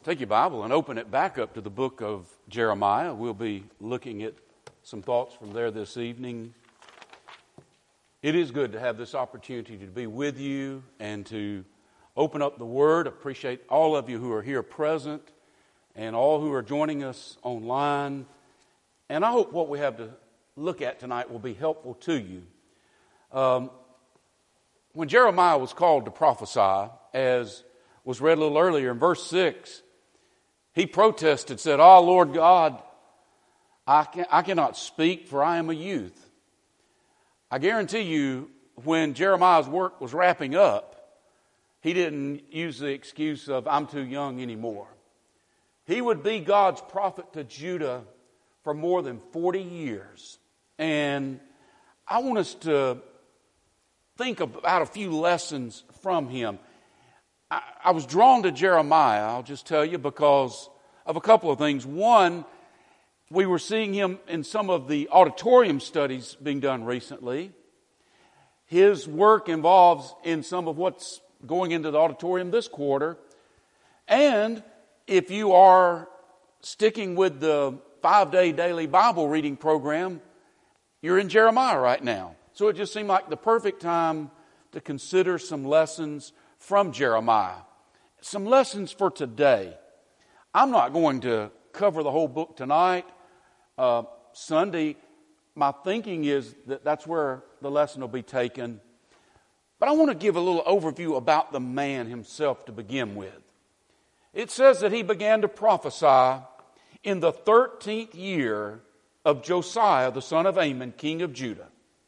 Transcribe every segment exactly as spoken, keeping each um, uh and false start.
Take your Bible and open it back up to the book of Jeremiah. We'll be looking at some thoughts from there this evening. It is good to have this opportunity to be with you and to open up the Word. Appreciate all of you who are here present and all who are joining us online. And I hope what we have to look at tonight will be helpful to you. Um, when Jeremiah was called to prophesy, as was read a little earlier in verse six, he protested, said, "Oh, Lord God, I, can, I cannot speak, for I am a youth." I guarantee you, when Jeremiah's work was wrapping up, he didn't use the excuse of, "I'm too young anymore." He would be God's prophet to Judah for more than forty years. And I want us to think about a few lessons from him. I, I was drawn to Jeremiah, I'll just tell you, because of a couple of things. One, we were seeing him in some of the auditorium studies being done recently. His work involves in some of what's going into the auditorium this quarter. And if you are sticking with the five-day daily Bible reading program, you're in Jeremiah right now. So it just seemed like the perfect time to consider some lessons from Jeremiah. Some lessons for today. I'm not going to cover the whole book tonight. Uh, Sunday, my thinking is that that's where the lesson will be taken. But I want to give a little overview about the man himself to begin with. It says that he began to prophesy in the thirteenth year of Josiah, the son of Amon, king of Judah.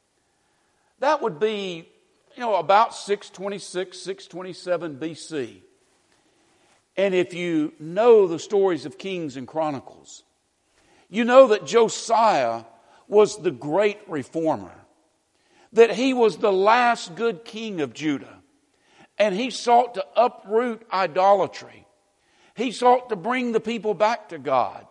That would be, you know, about six twenty-six, six twenty-seven B C. And if you know the stories of Kings and Chronicles, you know that Josiah was the great reformer, that he was the last good king of Judah, and he sought to uproot idolatry. He sought to bring the people back to God.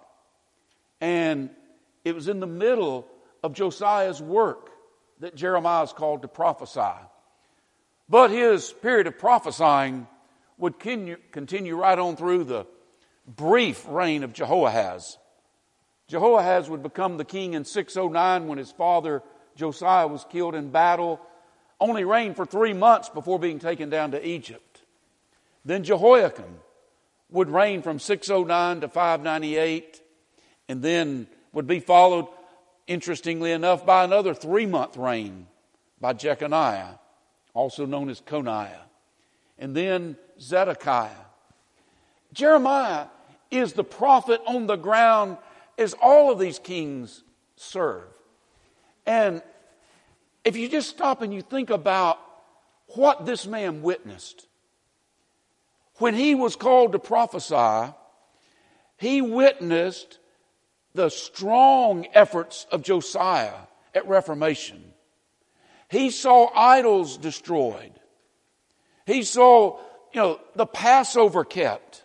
And it was in the middle of Josiah's work that Jeremiah is called to prophesy. But his period of prophesying would continue right on through the brief reign of Jehoahaz. Jehoahaz would become the king in six oh nine when his father Josiah was killed in battle, only reigned for three months before being taken down to Egypt. Then Jehoiakim would reign from six oh nine to five ninety-eight, and then would be followed, interestingly enough, by another three-month reign by Jeconiah, also known as Coniah, and then Zedekiah. Jeremiah is the prophet on the ground as all of these kings serve. And if you just stop and you think about what this man witnessed, when he was called to prophesy, he witnessed the strong efforts of Josiah at reformation. He saw idols destroyed. He saw, you know, the Passover kept.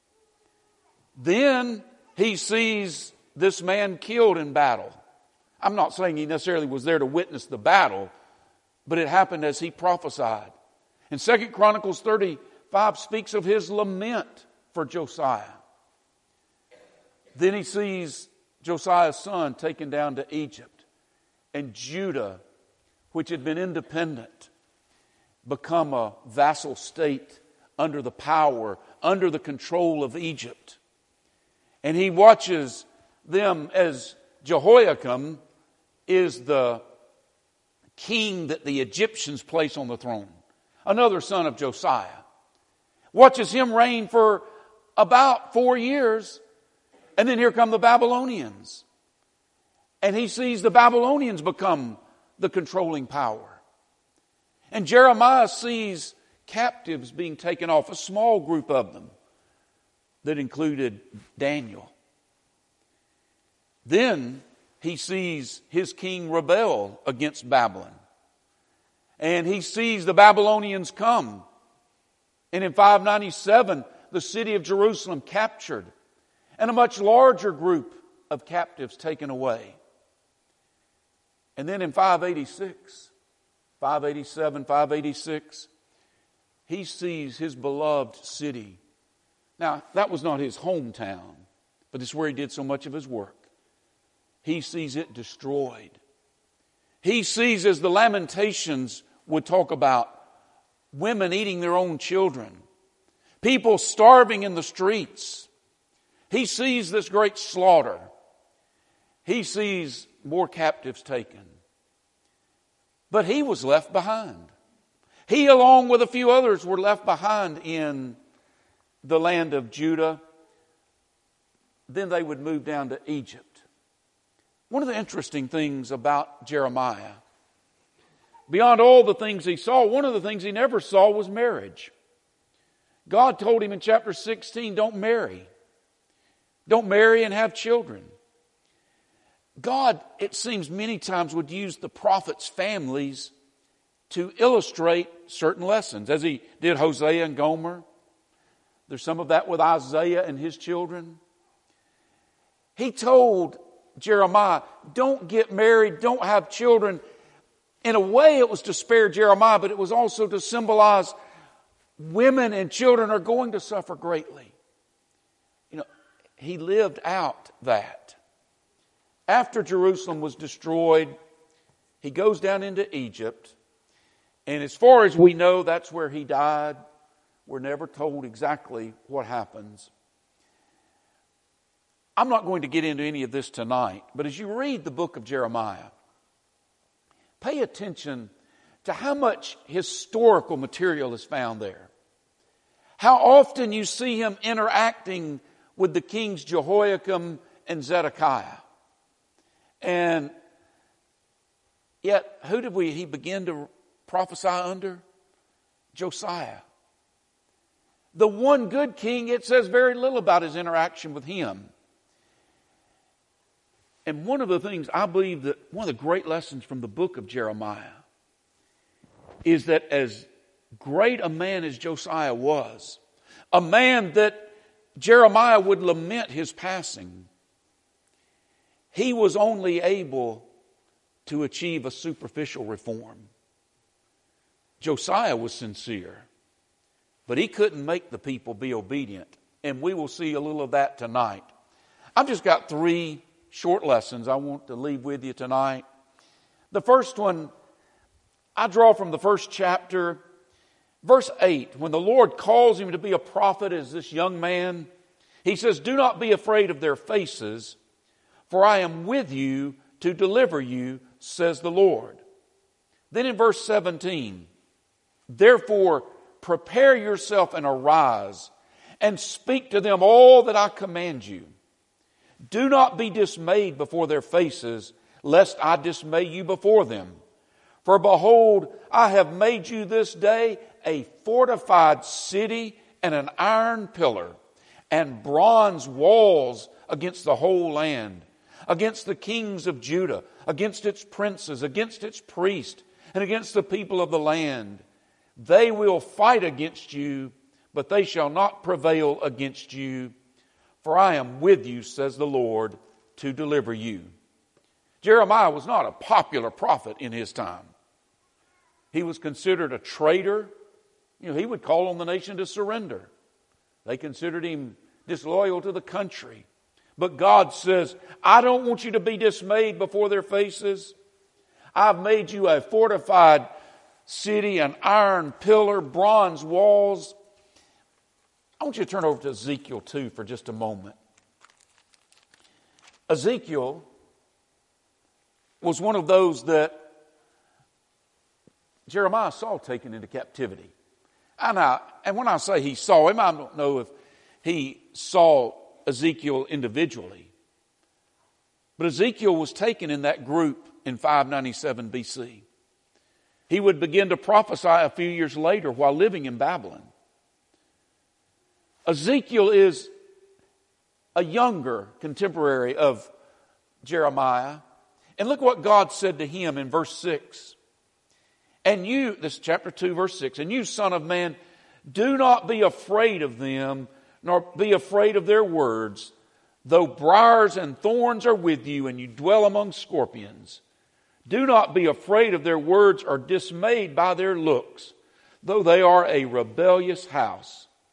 Then he sees this man killed in battle. I'm not saying he necessarily was there to witness the battle, but it happened as he prophesied. In Second Chronicles thirty-five speaks of his lament for Josiah. Then he sees Josiah's son taken down to Egypt, and Judah, which had been independent, become a vassal state under the power, under the control of Egypt. And he watches them as Jehoiakim is the king that the Egyptians place on the throne, another son of Josiah. Watches him reign for about four years, and then here come the Babylonians. And he sees the Babylonians become the controlling power. And Jeremiah sees captives being taken off, a small group of them that included Daniel. Then he sees his king rebel against Babylon. And he sees the Babylonians come. And in five ninety-seven, the city of Jerusalem captured, and a much larger group of captives taken away. And then in five eighty-six, five eighty-seven, five eighty-six, he sees his beloved city Now, that was not his hometown, but it's where he did so much of his work. He sees it destroyed. He sees, as the Lamentations would talk about, women eating their own children, people starving in the streets. He sees this great slaughter. He sees more captives taken. But he was left behind. He, along with a few others, were left behind in the land of Judah. Then they would move down to Egypt. One of the interesting things about Jeremiah, beyond all the things he saw, one of the things he never saw was marriage. God told him in chapter sixteen, don't marry. Don't marry and have children. God, it seems many times, would use the prophets' families to illustrate certain lessons, as he did Hosea and Gomer. There's some of that with Isaiah and his children. He told Jeremiah, don't get married, don't have children. In a way, it was to spare Jeremiah, but it was also to symbolize women and children are going to suffer greatly. You know, he lived out that. After Jerusalem was destroyed, he goes down into Egypt. And as far as we know, that's where he died. We're never told exactly what happens. I'm not going to get into any of this tonight, but as you read the book of Jeremiah, pay attention to how much historical material is found there. How often you see him interacting with the kings Jehoiakim and Zedekiah. And yet, who did we he begin to prophesy under? Josiah. The one good king, it says very little about his interaction with him. And one of the things I believe that one of the great lessons from the book of Jeremiah is that as great a man as Josiah was, a man that Jeremiah would lament his passing, he was only able to achieve a superficial reform. Josiah was sincere, but he couldn't make the people be obedient. And we will see a little of that tonight. I've just got three short lessons I want to leave with you tonight. The first one, I draw from the first chapter, verse eight. When the Lord calls him to be a prophet as this young man, he says, do not be afraid of their faces, for I am with you to deliver you, says the Lord. Then in verse seventeen, therefore prepare yourself and arise, and speak to them all that I command you. Do not be dismayed before their faces, lest I dismay you before them. For behold, I have made you this day a fortified city and an iron pillar, and bronze walls against the whole land, against the kings of Judah, against its princes, against its priests, and against the people of the land. They will fight against you, but they shall not prevail against you. For I am with you, says the Lord, to deliver you. Jeremiah was not a popular prophet in his time. He was considered a traitor. You know, he would call on the nation to surrender. They considered him disloyal to the country. But God says, I don't want you to be dismayed before their faces. I've made you a fortified city, an iron pillar, bronze walls. I want you to turn over to Ezekiel two for just a moment. Ezekiel was one of those that Jeremiah saw taken into captivity. And, I, and when I say he saw him, I don't know if he saw Ezekiel individually. But Ezekiel was taken in that group in five ninety-seven B C. He would begin to prophesy a few years later while living in Babylon. Ezekiel is a younger contemporary of Jeremiah. And look what God said to him in verse six. And you, this is chapter two, verse six, and you, son of man, do not be afraid of them, nor be afraid of their words, though briars and thorns are with you, and you dwell among scorpions. Do not be afraid of their words or dismayed by their looks, though they are a rebellious house.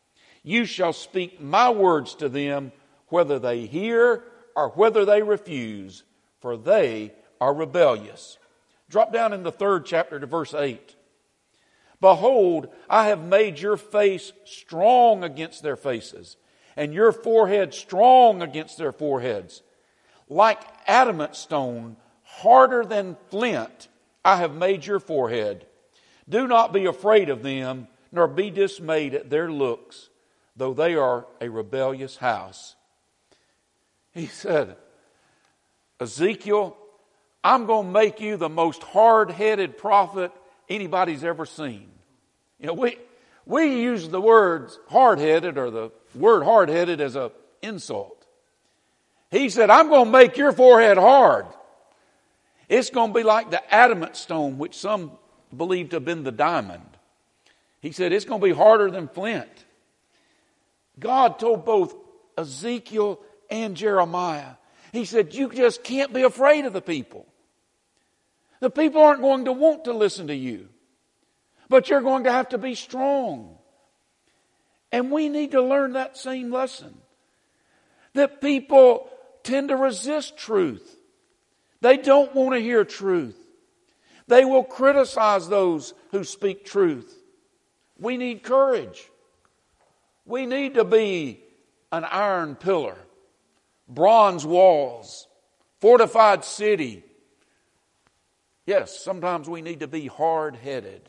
You shall speak my words to them, whether they hear or whether they refuse, for they are rebellious. Drop down in the third chapter to verse eight. Behold, I have made your face strong against their faces, and your forehead strong against their foreheads. Like adamant stone, harder than flint, I have made your forehead. Do not be afraid of them, nor be dismayed at their looks, though they are a rebellious house. He said, Ezekiel, I'm going to make you the most hard-headed prophet anybody's ever seen. You know, we we use the words hard-headed or the word hard-headed as an insult. He said, I'm going to make your forehead hard. It's going to be like the adamant stone, which some believe to have been the diamond. He said, it's going to be harder than flint. God told both Ezekiel and Jeremiah, he said, you just can't be afraid of the people. The people aren't going to want to listen to you. But you're going to have to be strong. And we need to learn that same lesson. That people tend to resist truth. They don't want to hear truth. They will criticize those who speak truth. We need courage. We need to be an iron pillar, bronze walls, fortified city. Yes, sometimes we need to be hard-headed.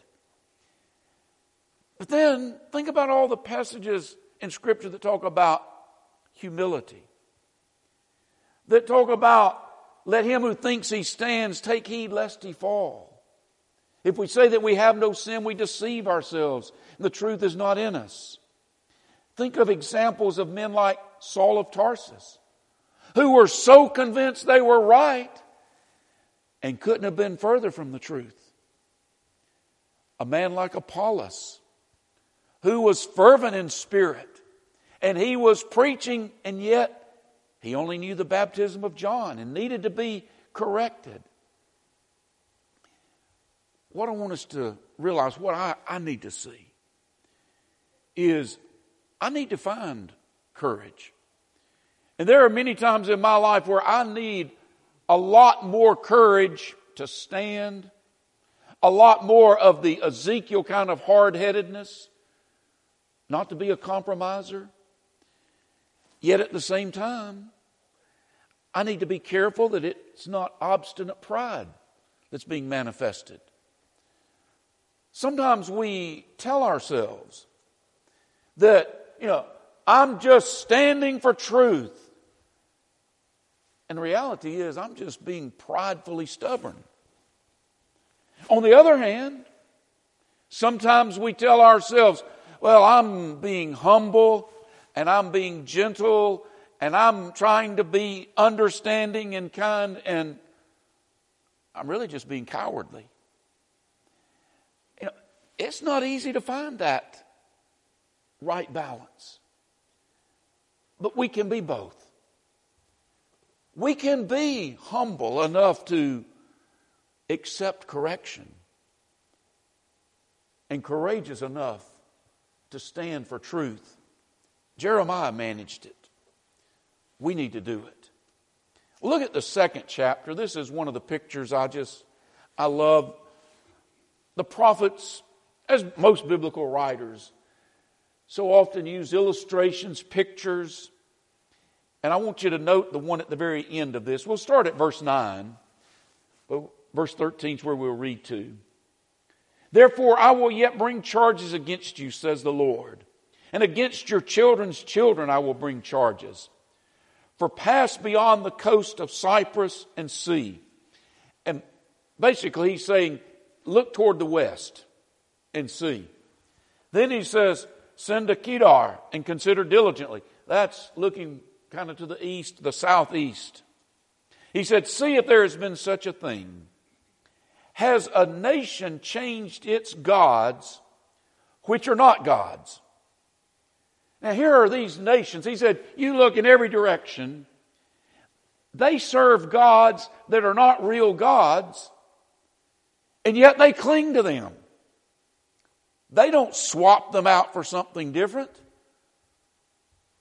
But then, think about all the passages in Scripture that talk about humility. That talk about, let him who thinks he stands take heed lest he fall. If we say that we have no sin, we deceive ourselves, and the truth is not in us. Think of examples of men like Saul of Tarsus, who were so convinced they were right and couldn't have been further from the truth. A man like Apollos, who was fervent in spirit, and he was preaching, and yet he only knew the baptism of John and needed to be corrected. What I want us to realize, what I, I need to see, is I need to find courage. And there are many times in my life where I need a lot more courage to stand, a lot more of the Ezekiel kind of hard-headedness, not to be a compromiser. Yet at the same time, I need to be careful that it's not obstinate pride that's being manifested. Sometimes we tell ourselves that, you know, I'm just standing for truth. And the reality is, I'm just being pridefully stubborn. On the other hand, sometimes we tell ourselves, well, I'm being humble and I'm being gentle and I'm trying to be understanding and kind, and I'm really just being cowardly. You know, it's not easy to find that right balance. But we can be both. We can be humble enough to accept correction and courageous enough to stand for truth. Jeremiah managed it. We need to do it. Look at the second chapter. This is one of the pictures I just, I love. The prophets, as most biblical writers, so often use illustrations, pictures. And I want you to note the one at the very end of this. We'll start at verse nine. But verse thirteen is where we'll read to. Therefore I will yet bring charges against you, says the Lord. And against your children's children I will bring charges. For pass beyond the coast of Cyprus and see. And basically he's saying, look toward the west and see. Then he says, send to Kedar and consider diligently. That's looking kind of to the east, the southeast. He said, see if there has been such a thing. Has a nation changed its gods, which are not gods? Now here are these nations. He said, you look in every direction. They serve gods that are not real gods, and yet they cling to them. They don't swap them out for something different.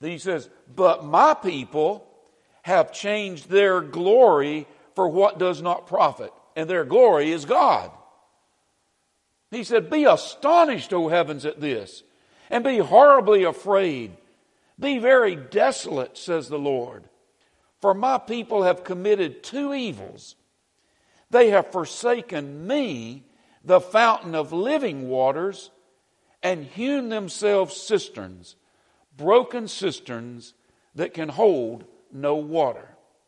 Then he says, but my people have changed their glory for what does not profit. And their glory is God. He said, be astonished, O heavens, at this, and be horribly afraid. Be very desolate, says the Lord. For my people have committed two evils. They have forsaken me, the fountain of living waters, and hewn themselves cisterns, broken cisterns that can hold no water.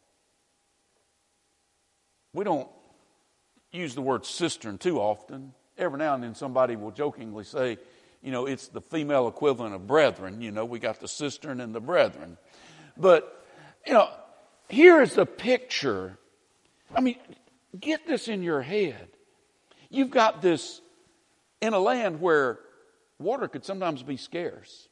We don't use the word cistern too often. Every now and then somebody will jokingly say, you know, it's the female equivalent of brethren. You know, we got the cistern and the brethren. But, you know, here is the picture. I mean, get this in your head. You've got this in a land where water could sometimes be scarce.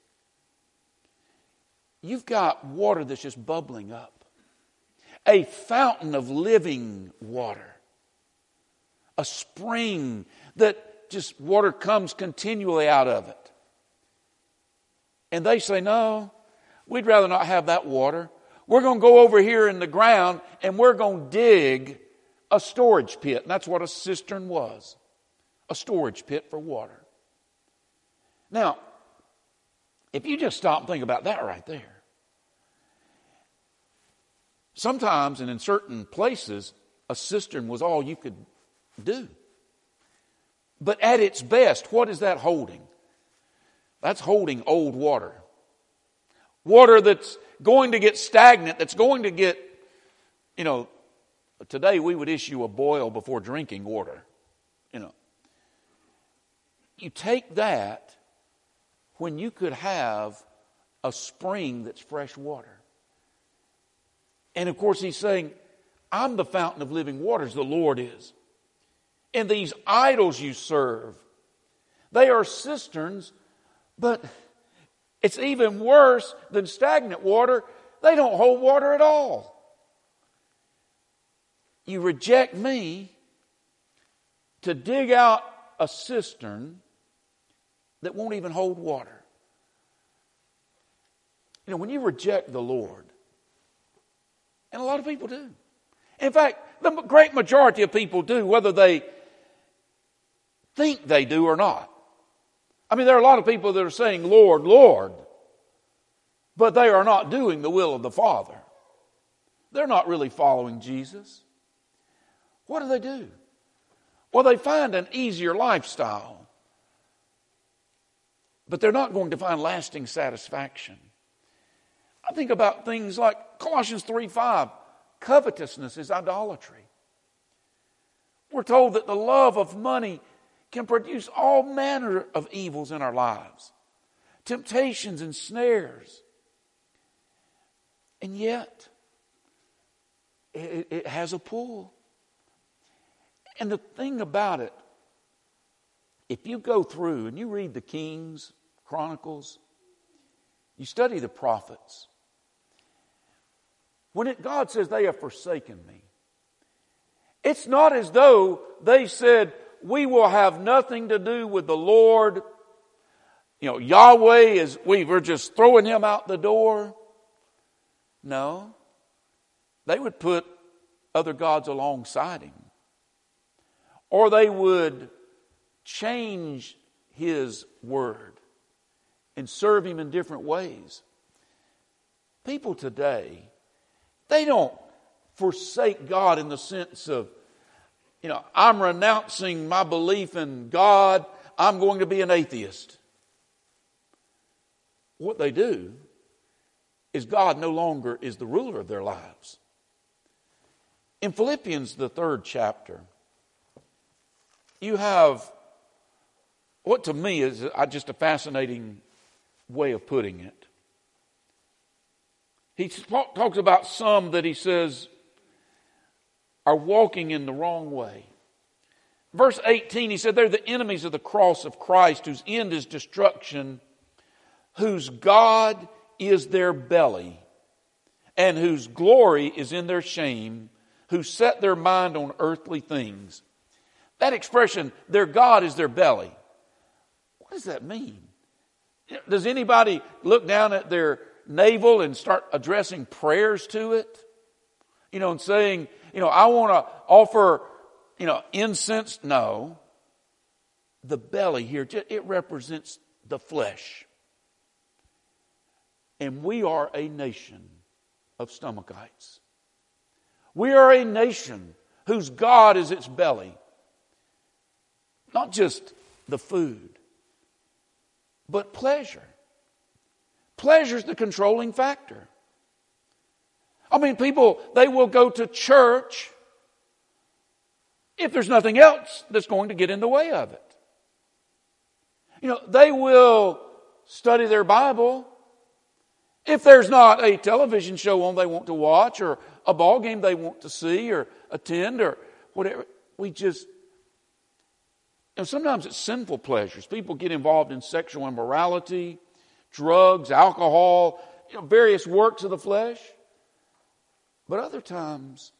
You've got water that's just bubbling up. A fountain of living water. A spring that just water comes continually out of it. And they say, no, we'd rather not have that water. We're going to go over here in the ground and we're going to dig a storage pit. And that's what a cistern was. A storage pit for water. Now, if you just stop and think about that right there. Sometimes and in certain places, a cistern was all you could do. But at its best, what is that holding? That's holding old water. Water that's going to get stagnant, that's going to get, you know, today we would issue a boil before drinking water. You know. You take that when you could have a spring that's fresh water. And of course he's saying, I'm the fountain of living waters, the Lord is. And these idols you serve, they are cisterns, but it's even worse than stagnant water. They don't hold water at all. You reject me to dig out a cistern that won't even hold water. You know, when you reject the Lord, and a lot of people do. In fact, the great majority of people do, whether they think they do or not. I mean, there are a lot of people that are saying, Lord, Lord, but they are not doing the will of the Father. They're not really following Jesus. What do they do? Well, they find an easier lifestyle, but they're not going to find lasting satisfaction. I think about things like Colossians three five. Covetousness is idolatry. We're told that the love of money can produce all manner of evils in our lives. Temptations and snares. And yet, it, it has a pull. And the thing about it, if you go through and you read the Kings, Chronicles, you study the prophets, when it, God says they have forsaken me, it's not as though they said, we will have nothing to do with the Lord. You know, Yahweh is, we were just throwing him out the door. No. They would put other gods alongside him. Or they would change his word and serve him in different ways. People today, they don't forsake God in the sense of, you know, I'm renouncing my belief in God. I'm going to be an atheist. What they do is God no longer is the ruler of their lives. In Philippians, the third chapter, you have what to me is just a fascinating way of putting it. He talks about some that he says are walking in the wrong way. Verse eighteen, he said, they're the enemies of the cross of Christ, whose end is destruction, whose God is their belly, and whose glory is in their shame, who set their mind on earthly things. That expression, their God is their belly. What does that mean? Does anybody look down at their navel and start addressing prayers to it. You know, and saying, you know, I want to offer, you know, incense. No. The belly here, it represents the flesh. And we are a nation of stomachites. We are a nation whose God is its belly. Not just the food, but pleasure. Pleasure is the controlling factor. I mean, people, they will go to church if there's nothing else that's going to get in the way of it. You know, they will study their Bible if there's not a television show on they want to watch, or a ball game they want to see or attend, or whatever. We just, you know, sometimes it's sinful pleasures. People get involved in sexual immorality, drugs, alcohol, you know, various works of the flesh. But other times,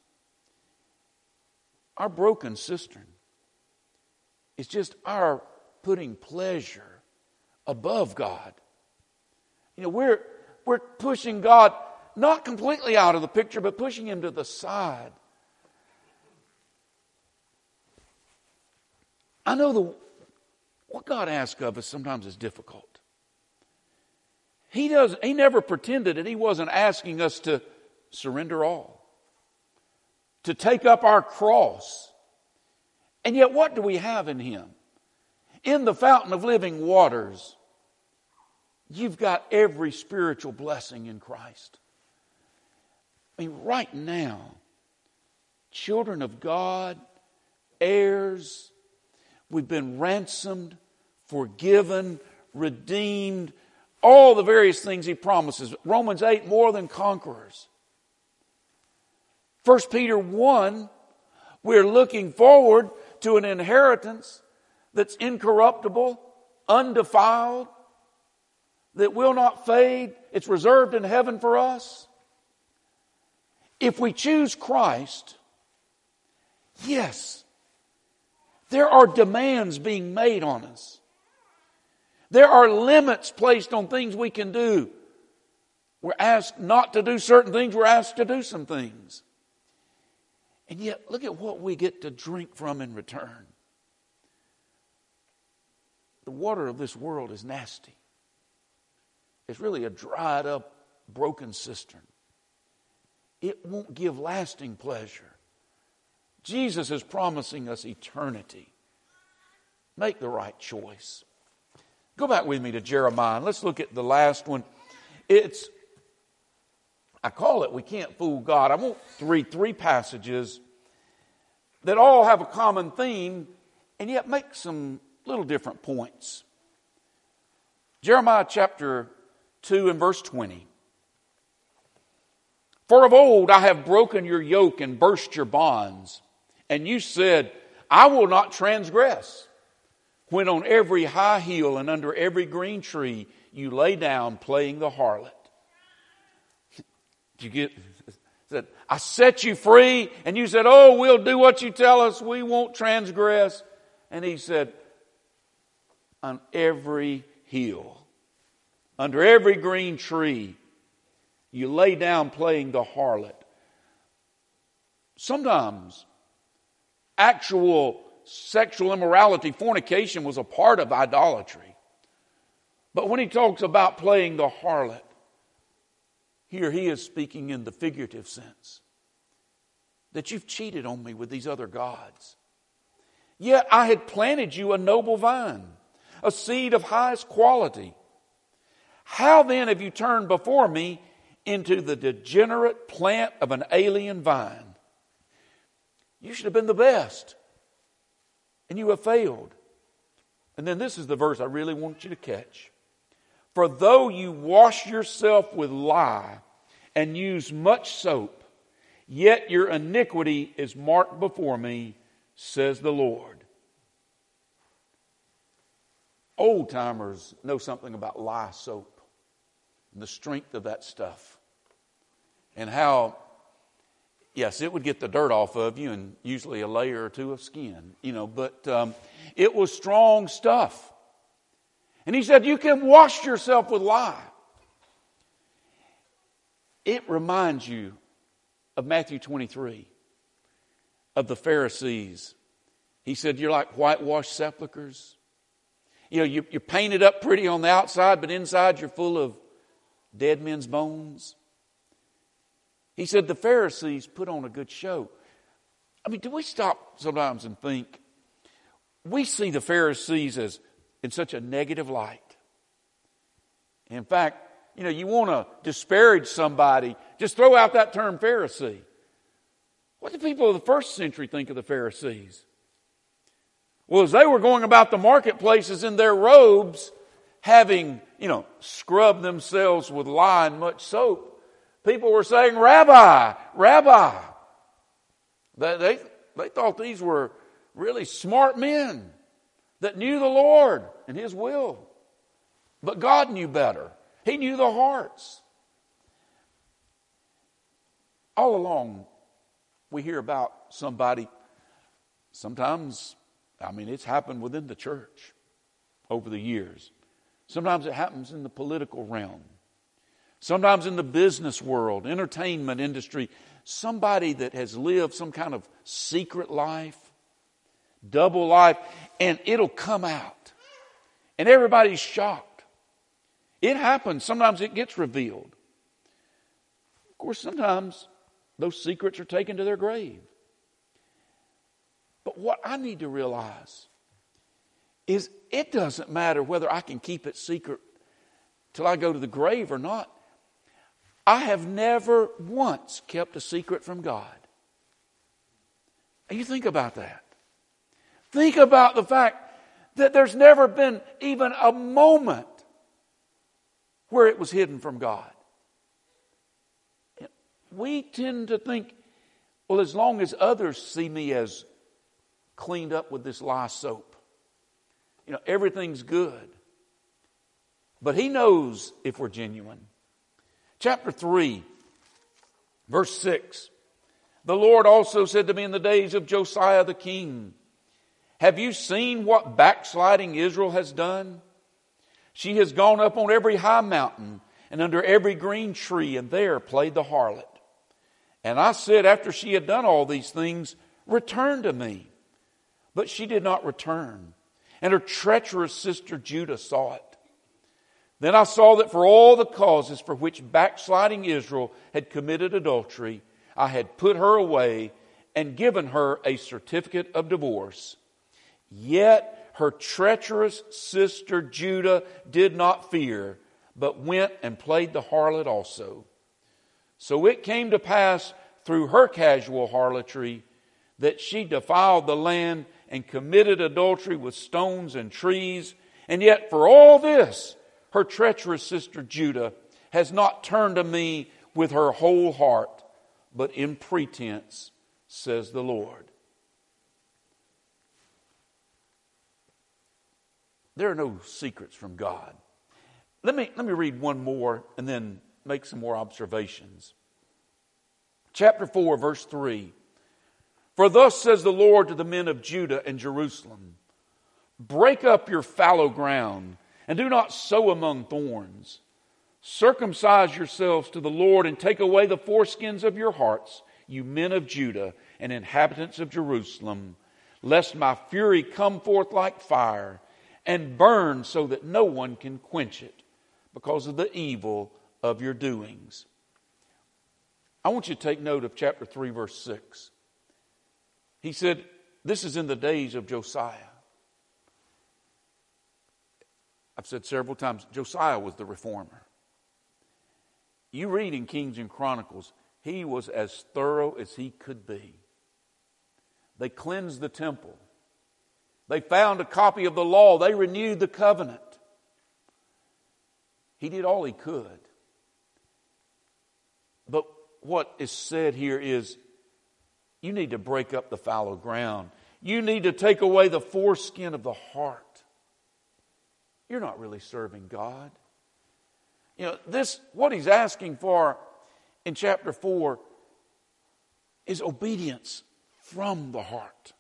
our broken cistern is just our putting pleasure above God. You know, we're we're pushing God not completely out of the picture, but pushing Him to the side. I know the what God asks of us sometimes is difficult. He doesn't. He never pretended that He wasn't asking us to surrender all, to take up our cross. And yet, what do we have in Him? In the fountain of living waters, you've got every spiritual blessing in Christ. I mean, right now, children of God, heirs, we've been ransomed, forgiven, redeemed, all the various things He promises. Romans eight, more than conquerors. First Peter one, we're looking forward to an inheritance that's incorruptible, undefiled, that will not fade. It's reserved in heaven for us. If we choose Christ, yes, there are demands being made on us. There are limits placed on things we can do. We're asked not to do certain things. We're asked to do some things. And yet, look at what we get to drink from in return. The water of this world is nasty. It's really a dried up, broken cistern. It won't give lasting pleasure. Jesus is promising us eternity. Make the right choice. Go back with me to Jeremiah. Let's look at the last one. It's, I call it, We Can't Fool God. I want to read three passages that all have a common theme and yet make some little different points. Jeremiah chapter two and verse twenty. For of old I have broken your yoke and burst your bonds. And you said, I will not transgress. When on every high hill and under every green tree you lay down playing the harlot. Did you get said, I set you free, and you said, oh, we'll do what you tell us, we won't transgress. And He said, on every hill, under every green tree, you lay down playing the harlot. Sometimes actual sexual immorality, fornication, was a part of idolatry. But when He talks about playing the harlot, here He is speaking in the figurative sense. That you've cheated on me with these other gods. Yet I had planted you a noble vine, a seed of highest quality. How then have you turned before me into the degenerate plant of an alien vine? You should have been the best, and you have failed. And then this is the verse I really want you to catch. For though you wash yourself with lye and use much soap, yet your iniquity is marked before me, says the Lord. Old timers know something about lye soap and the strength of that stuff. And how, yes, it would get the dirt off of you and usually a layer or two of skin, you know, but um, it was strong stuff. And He said, you can wash yourself with lye. it reminds you of Matthew twenty-three, of the Pharisees. He said, you're like whitewashed sepulchres. You know, you, you're painted up pretty on the outside, but inside you're full of dead men's bones. He said the Pharisees put on a good show. I mean, do we stop sometimes and think, we see the Pharisees as in such a negative light. In fact, you know, you want to disparage somebody, just throw out that term Pharisee. What did people of the first century think of the Pharisees? Well, as they were going about the marketplaces in their robes, having, you know, scrubbed themselves with lye and much soap, people were saying, Rabbi, Rabbi. They, they, they thought these were really smart men that knew the Lord and His will. But God knew better. He knew the hearts. All along, we hear about somebody, sometimes, I mean, it's happened within the church over the years. Sometimes it happens in the political realm. Sometimes in the business world, entertainment industry. Somebody that has lived some kind of secret life, double life, and it'll come out. And everybody's shocked. It happens. Sometimes it gets revealed. Of course, sometimes those secrets are taken to their grave. But what I need to realize is it doesn't matter whether I can keep it secret till I go to the grave or not. I have never once kept a secret from God. And you think about that. Think about the fact that there's never been even a moment where it was hidden from God. We tend to think, well, as long as others see me as cleaned up with this lye soap, you know, everything's good. But He knows if we're genuine. Chapter three, verse six. The Lord also said to me in the days of Josiah the king, have you seen what backsliding Israel has done? She has gone up on every high mountain and under every green tree, and there played the harlot. And I said, after she had done all these things, return to me. But she did not return, and her treacherous sister Judah saw it. Then I saw that for all the causes for which backsliding Israel had committed adultery, I had put her away and given her a certificate of divorce. Yet her treacherous sister Judah did not fear, but went and played the harlot also. So it came to pass through her casual harlotry that she defiled the land and committed adultery with stones and trees. And yet for all this, her treacherous sister Judah has not turned to me with her whole heart, but in pretense, says the Lord. There are no secrets from God. Let me, let me read one more and then make some more observations. Chapter four, verse three. For thus says the Lord to the men of Judah and Jerusalem, break up your fallow ground and do not sow among thorns. Circumcise yourselves to the Lord and take away the foreskins of your hearts, you men of Judah and inhabitants of Jerusalem, lest my fury come forth like fire and burn so that no one can quench it because of the evil of your doings. I want you to take note of chapter three, verse six. He said, this is in the days of Josiah. I've said several times, Josiah was the reformer. You read in Kings and Chronicles, he was as thorough as he could be. They cleansed the temple. They found a copy of the law. They renewed the covenant. He did all he could. But what is said here is, you need to break up the fallow ground. You need to take away the foreskin of the heart. You're not really serving God. You know, this, what he's asking for in chapter four is obedience from the heart.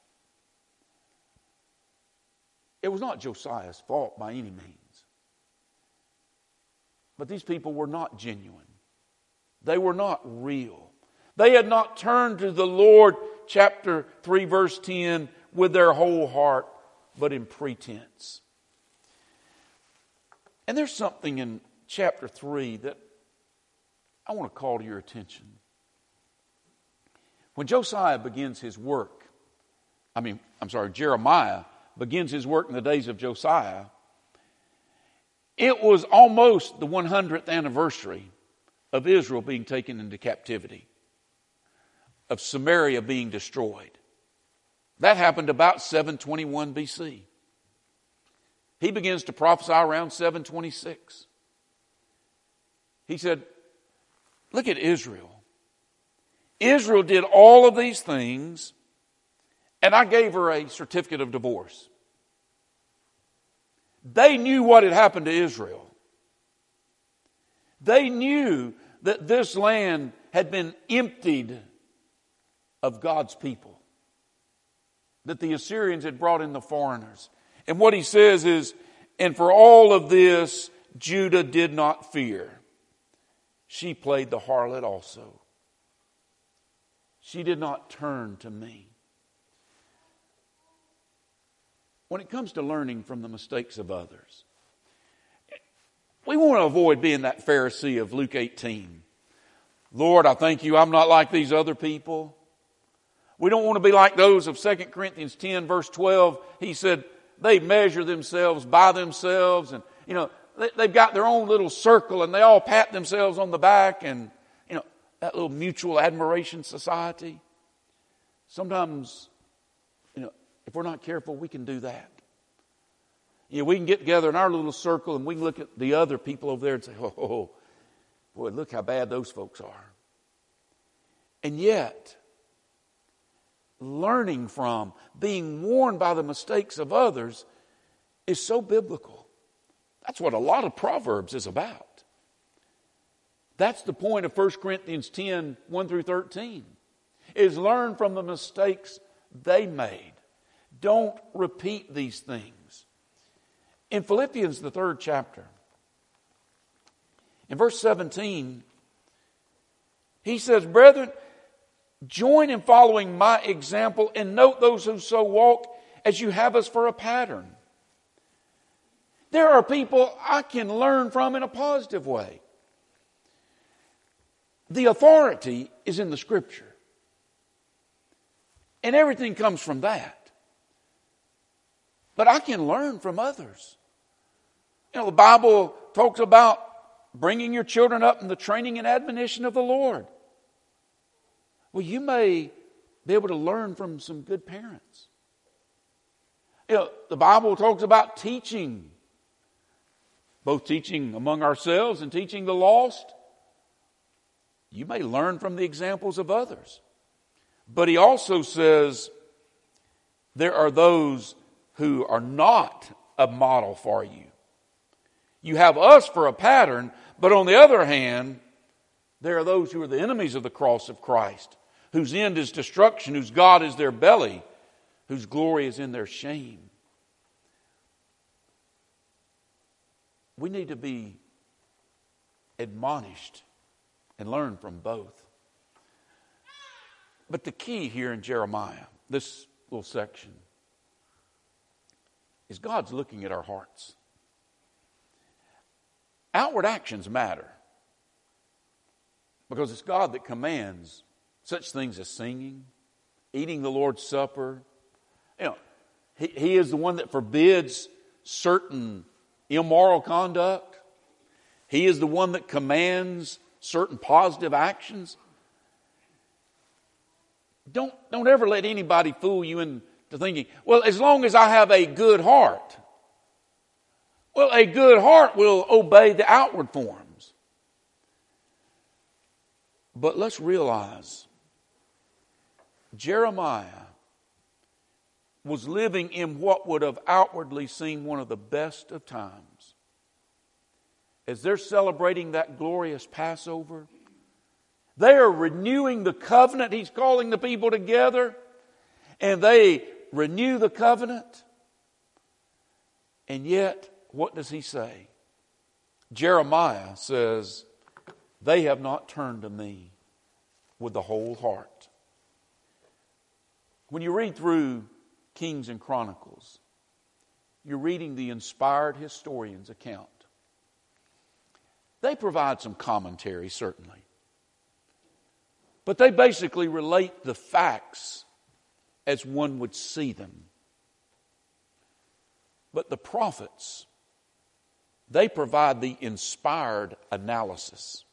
It was not Josiah's fault by any means. But these people were not genuine. They were not real. They had not turned to the Lord, chapter three, verse ten, with their whole heart, but in pretense. And there's something in chapter three that I want to call to your attention. When Josiah begins his work, I mean, I'm sorry, Jeremiah begins his work in the days of Josiah, it was almost the one hundredth anniversary of Israel being taken into captivity, of Samaria being destroyed. That happened about seven twenty-one B C. He begins to prophesy around seven twenty-six. He said, look at Israel. Israel did all of these things, and I gave her a certificate of divorce. They knew what had happened to Israel. They knew that this land had been emptied of God's people, that the Assyrians had brought in the foreigners. And what he says is, and for all of this, Judah did not fear. She played the harlot also. She did not turn to me. When it comes to learning from the mistakes of others, we want to avoid being that Pharisee of Luke eighteen. Lord, I thank you I'm not like these other people. We don't want to be like those of Second Corinthians ten, verse twelve. He said they measure themselves by themselves, and you know they, they've got their own little circle, and they all pat themselves on the back, and you know that little mutual admiration society. Sometimes, you know, if we're not careful, we can do that. You know, we can get together in our little circle, and we can look at the other people over there and say, "Oh, oh boy, look how bad those folks are." And yet, learning from, being warned by the mistakes of others is so biblical. That's what a lot of Proverbs is about. That's the point of First Corinthians ten, one through thirteen, is learn from the mistakes they made. Don't repeat these things. In Philippians, the third chapter, in verse seventeen, he says, "Brethren, join in following my example and note those who so walk as you have us for a pattern." There are people I can learn from in a positive way. The authority is in the Scripture. And everything comes from that. But I can learn from others. You know, the Bible talks about bringing your children up in the training and admonition of the Lord. Well, you may be able to learn from some good parents. You know, the Bible talks about teaching, both teaching among ourselves and teaching the lost. You may learn from the examples of others. But he also says there are those who are not a model for you. You have us for a pattern, but on the other hand, there are those who are the enemies of the cross of Christ, whose end is destruction, whose God is their belly, whose glory is in their shame. We need to be admonished and learn from both. But the key here in Jeremiah, this little section, is God's looking at our hearts. Outward actions matter, because it's God that commands such things as singing, eating the Lord's Supper. You know, he, he is the one that forbids certain immoral conduct. He is the one that commands certain positive actions. Don't, don't ever let anybody fool you into thinking, well, as long as I have a good heart. Well, a good heart will obey the outward forms. But let's realize Jeremiah was living in what would have outwardly seemed one of the best of times. As they're celebrating that glorious Passover, they are renewing the covenant. He's calling the people together, and they renew the covenant. And yet, what does he say? Jeremiah says, They have not turned to me with the whole heart. When you read through Kings and Chronicles, you're reading the inspired historian's account. They provide some commentary, certainly. But they basically relate the facts as one would see them. But the prophets, they provide the inspired analysis.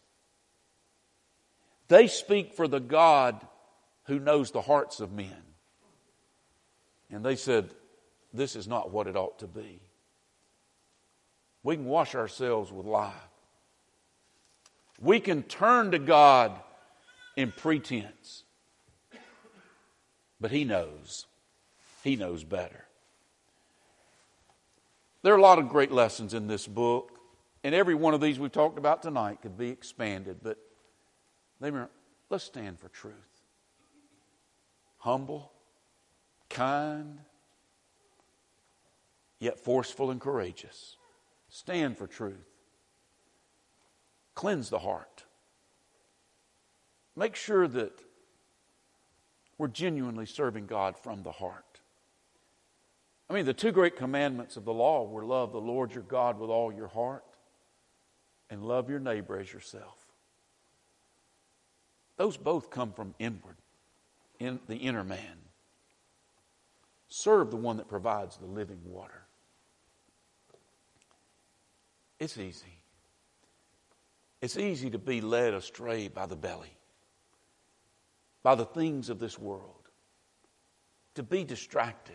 They speak for the God who knows the hearts of men. And they said, this is not what it ought to be. We can wash ourselves with lye. We can turn to God in pretense. But He knows. He knows better. There are a lot of great lessons in this book. And every one of these we've talked about tonight could be expanded. But they were, let's stand for truth. Humble, kind, yet forceful and courageous. Stand for truth. Cleanse the heart. Make sure that we're genuinely serving God from the heart. I mean, the two great commandments of the law were love the Lord your God with all your heart and love your neighbor as yourself. Those both come from inward, in the inner man. Serve the one that provides the living water. It's easy. It's easy to be led astray by the belly, by the things of this world, to be distracted.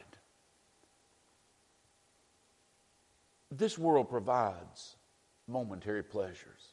This world provides momentary pleasures,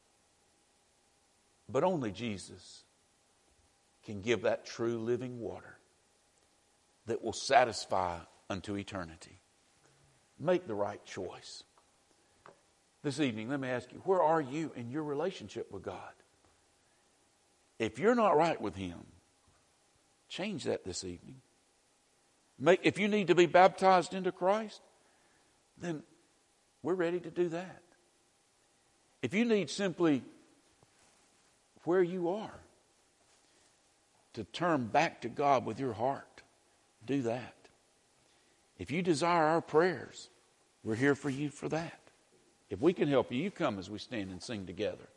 but only Jesus can give that true living water that will satisfy unto eternity. Make the right choice. This evening, let me ask you, where are you in your relationship with God? If you're not right with Him, change that this evening. Make, if you need to be baptized into Christ, then we're ready to do that. If you need simply where you are to turn back to God with your heart, do that. If you desire our prayers, we're here for you for that. If we can help you, you come as we stand and sing together.